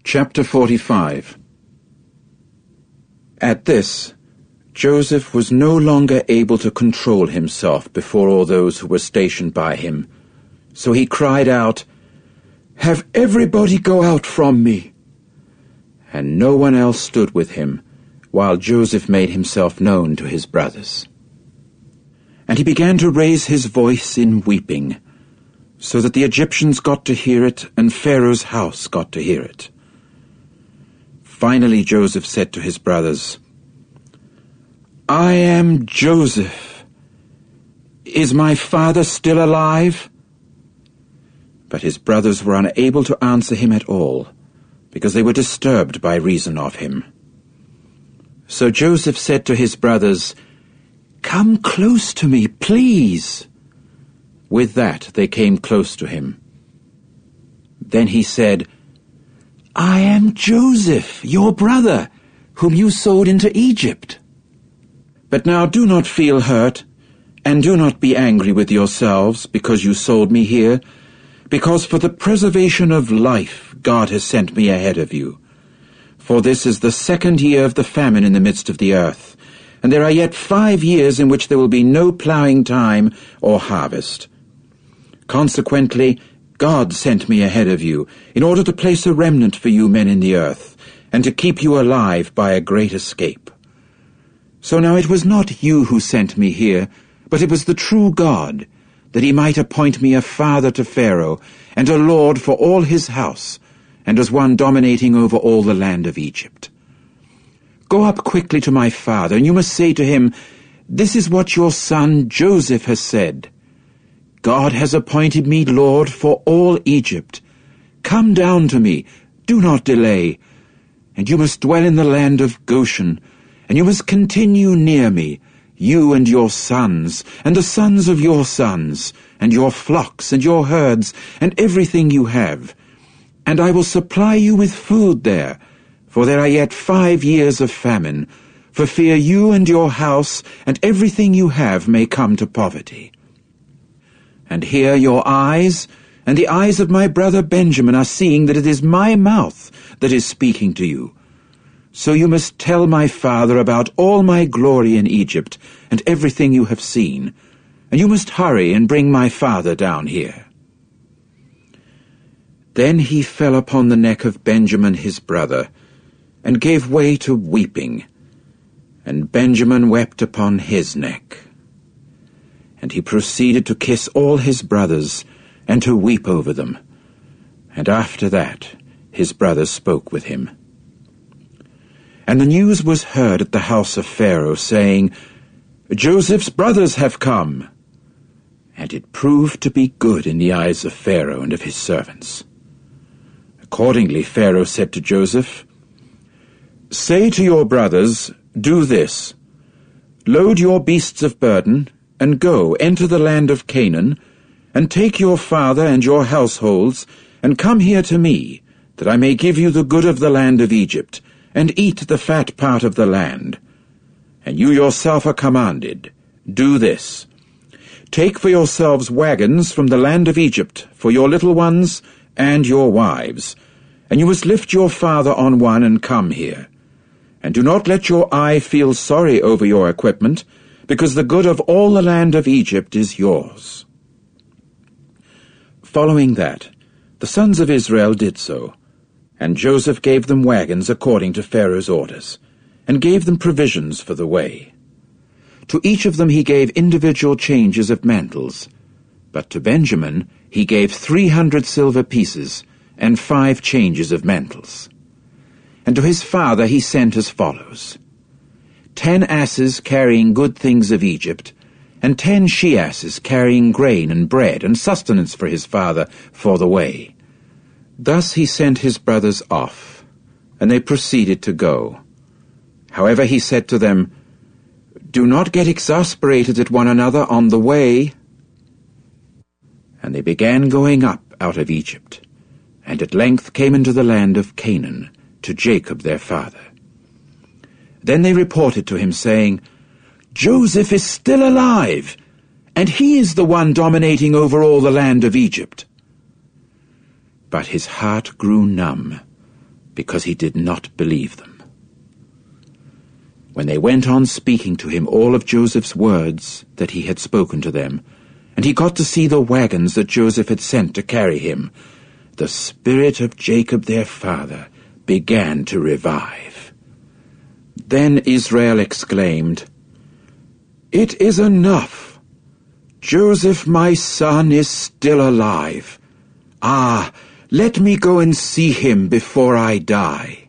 Chapter 45. At this, Joseph was no longer able to control himself before all those who were stationed by him. So he cried out, "Have everybody go out from me!" And no one else stood with him, while Joseph made himself known to his brothers. And he began to raise his voice in weeping, so that the Egyptians got to hear it, and Pharaoh's house got to hear it. Finally Joseph said to his brothers, "I am Joseph. Is my father still alive?" But his brothers were unable to answer him at all, because they were disturbed by reason of him. So Joseph said to his brothers, "Come close to me, please." With that they came close to him. Then he said, "I am Joseph, your brother, whom you sold into Egypt. But now do not feel hurt, and do not be angry with yourselves because you sold me here, because for the preservation of life God has sent me ahead of you. For this is the 2nd year of the famine in the midst of the earth, and there are yet 5 years in which there will be no plowing time or harvest. Consequently, God sent me ahead of you, in order to place a remnant for you men in the earth, and to keep you alive by a great escape. So now it was not you who sent me here, but it was the true God, that he might appoint me a father to Pharaoh, and a lord for all his house, and as one dominating over all the land of Egypt. Go up quickly to my father, and you must say to him, 'This is what your son Joseph has said. God has appointed me Lord for all Egypt. Come down to me, do not delay. And you must dwell in the land of Goshen, and you must continue near me, you and your sons, and the sons of your sons, and your flocks and your herds, and everything you have. And I will supply you with food there, for there are yet 5 years of famine, for fear you and your house and everything you have may come to poverty. And here your eyes and the eyes of my brother Benjamin are seeing that it is my mouth that is speaking to you. So you must tell my father about all my glory in Egypt and everything you have seen, and you must hurry and bring my father down here." Then he fell upon the neck of Benjamin his brother, and gave way to weeping, and Benjamin wept upon his neck. And he proceeded to kiss all his brothers, and to weep over them. And after that his brothers spoke with him. And the news was heard at the house of Pharaoh, saying, "Joseph's brothers have come." And it proved to be good in the eyes of Pharaoh and of his servants. Accordingly Pharaoh said to Joseph, "Say to your brothers, do this: load your beasts of burden, and go, enter the land of Canaan, and take your father and your households, and come here to me, that I may give you the good of the land of Egypt, and eat the fat part of the land. And you yourself are commanded, do this: take for yourselves wagons from the land of Egypt, for your little ones and your wives, and you must lift your father on one and come here. And do not let your eye feel sorry over your equipment, because the good of all the land of Egypt is yours." Following that, the sons of Israel did so, and Joseph gave them wagons according to Pharaoh's orders, and gave them provisions for the way. To each of them he gave individual changes of mantles, but to Benjamin he gave 300 silver pieces, and 5 changes of mantles. And to his father he sent as follows: 10 asses carrying good things of Egypt, and 10 she-asses carrying grain and bread and sustenance for his father for the way. Thus he sent his brothers off, and they proceeded to go. However he said to them, "Do not get exasperated at one another on the way." And they began going up out of Egypt, and at length came into the land of Canaan, to Jacob their father. Then they reported to him, saying, "Joseph is still alive, and he is the one dominating over all the land of Egypt." But his heart grew numb, because he did not believe them. When they went on speaking to him all of Joseph's words that he had spoken to them, and he got to see the wagons that Joseph had sent to carry him, the spirit of Jacob their father began to revive. Then Israel exclaimed, "It is enough! Joseph my son is still alive. Ah, let me go and see him before I die."